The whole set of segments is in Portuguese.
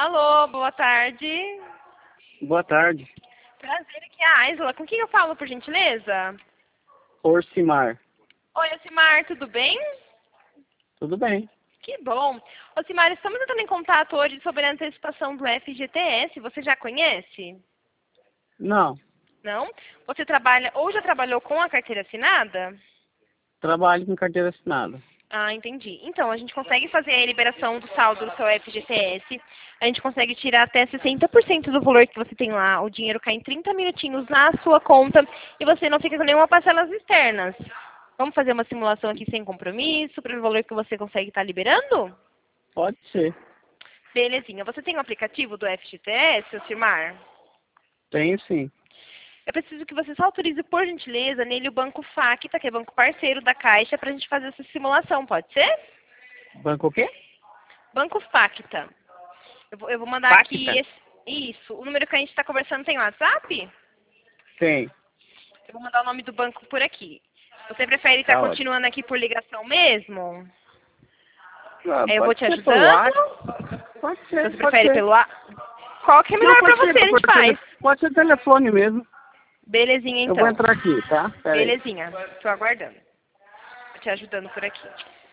Alô, boa tarde. Boa tarde. Prazer, aqui é a Aisla. Com quem eu falo, por gentileza? Orcimar. Oi, Ocimar, tudo bem? Tudo bem? Que bom. Ocimar, estamos entrando em contato hoje sobre a antecipação do FGTS. Você já conhece? Não. Não? Você trabalha ou já trabalhou com a carteira assinada? Trabalho com carteira assinada. Ah, entendi. Então, a gente consegue fazer a liberação do saldo do seu FGTS. A gente consegue tirar até 60% do valor que você tem lá. O dinheiro cai em 30 minutinhos na sua conta e você não fica com nenhuma parcelas externas. Vamos fazer uma simulação aqui sem compromisso para o valor que você consegue estar liberando? Pode ser. Belezinha. Você tem o aplicativo do FGTS, Ocimar? Tenho sim. Eu preciso que você só autorize, por gentileza, nele o Banco Facta, que é banco parceiro da Caixa, para a gente fazer essa simulação, pode ser? Banco o quê? Banco Facta. Eu vou mandar Facta? aqui isso. O número que a gente está conversando tem WhatsApp? Tem. Eu vou mandar o nome do banco por aqui. Você prefere estar Tá ótimo. continuando aqui por ligação mesmo? Ah, Aí eu vou pode te ser pelo ajudando? WhatsApp. Pode ser, Você pode prefere ser. pelo Qual que é Não, melhor para pode ser você? A gente faz. pode ser telefone mesmo. Belezinha, Eu vou então. entrar aqui, tá? Pera aí. Belezinha. Tô aguardando. Tô te ajudando por aqui.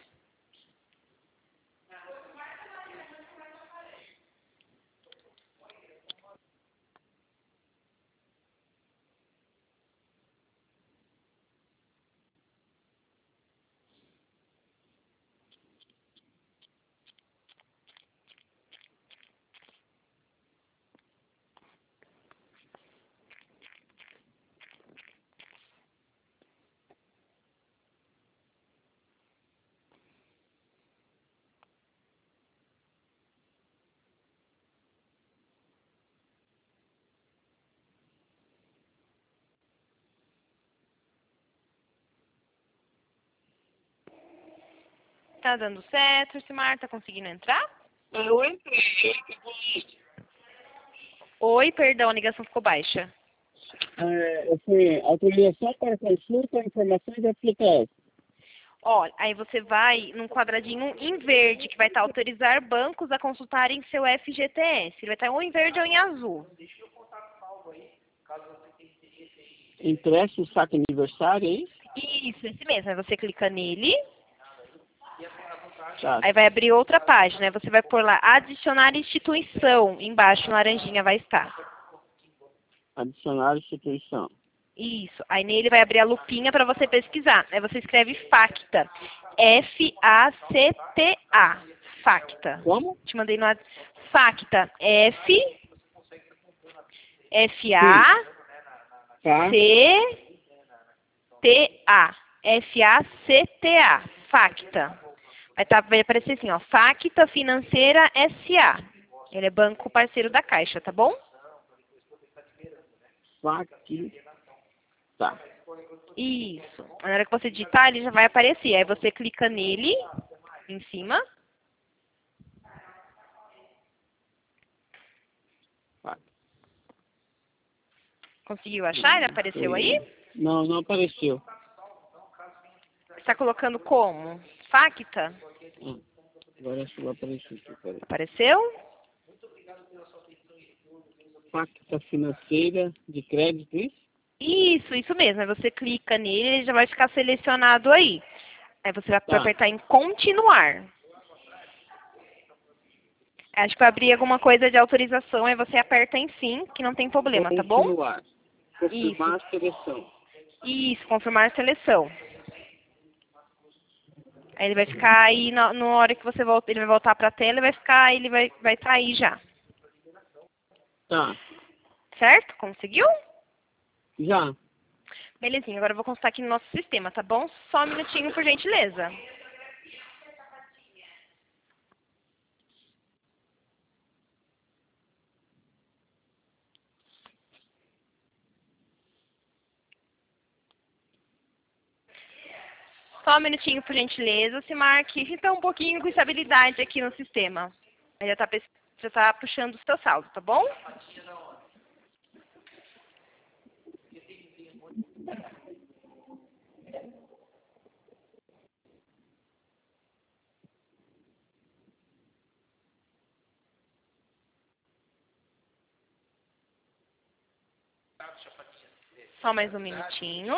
Tá dando certo, Simar? Tá conseguindo entrar? Eu entrei. Oi, perdão, a ligação ficou baixa. Autorização para consulta, informações e aplicação. Ó, aí você vai num quadradinho em verde, que vai estar autorizar bancos a consultarem seu FGTS. Ele vai estar ou em verde ou em azul. Impresso o saque aniversário, é isso? Isso, esse mesmo. Aí você clica nele, Tá. aí vai abrir outra página. Aí você vai pôr lá, adicionar instituição. Embaixo, laranjinha, vai estar. Adicionar instituição. Isso. Aí nele vai abrir a lupinha para você pesquisar. Aí você escreve Facta. F-A-C-T-A. Facta. Como? Te mandei no WhatsApp. Facta. F-A-C-T-A. F-A-C-T-A. Facta. Vai aparecer assim, ó. Facta Financeira S.A. Ele é banco parceiro da Caixa, tá bom? Facta. Tá. Isso. Na hora que você digitar, ele já vai aparecer. Aí você clica nele, em cima. Conseguiu achar? Ele apareceu aí? Não, não apareceu. Você está colocando como? Facta? Agora acho que vai aparecer aqui, peraí. Apareceu? Facta financeira de crédito, isso? Isso mesmo. Aí você clica nele, ele já vai ficar selecionado aí. Aí você vai Tá. apertar em continuar. Acho que vai abrir alguma coisa de autorização, aí você aperta em sim, que não tem problema, tá bom? Continuar. Confirmar a seleção. Isso, confirmar seleção. Aí ele vai ficar aí, na hora que você volta, ele vai voltar para a tela, ele vai estar aí já. Tá. Certo? Conseguiu? Já. Belezinha, agora eu vou constar aqui no nosso sistema, tá bom? Só um minutinho, por gentileza. Só um minutinho, por gentileza, se marque. Fica um pouquinho com estabilidade aqui no sistema. Aí já tá puxando o seu saldo, tá bom? Só mais um minutinho.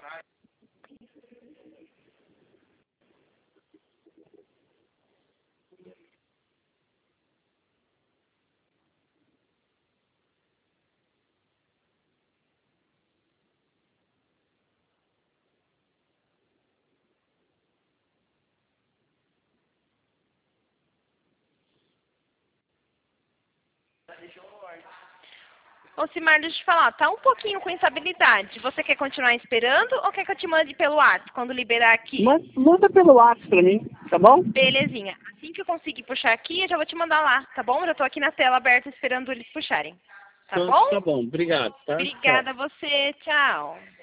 Ô, Simar, deixa eu te falar, tá um pouquinho com instabilidade. Você quer continuar esperando ou quer que eu te mande pelo WhatsApp quando liberar aqui? Manda pelo WhatsApp pra mim, tá bom? Belezinha. Assim que eu conseguir puxar aqui, eu já vou te mandar lá, tá bom? Já tô aqui na tela aberta esperando eles puxarem. Tá Então, bom? tá bom, obrigado, tá? Obrigada a você. Tchau.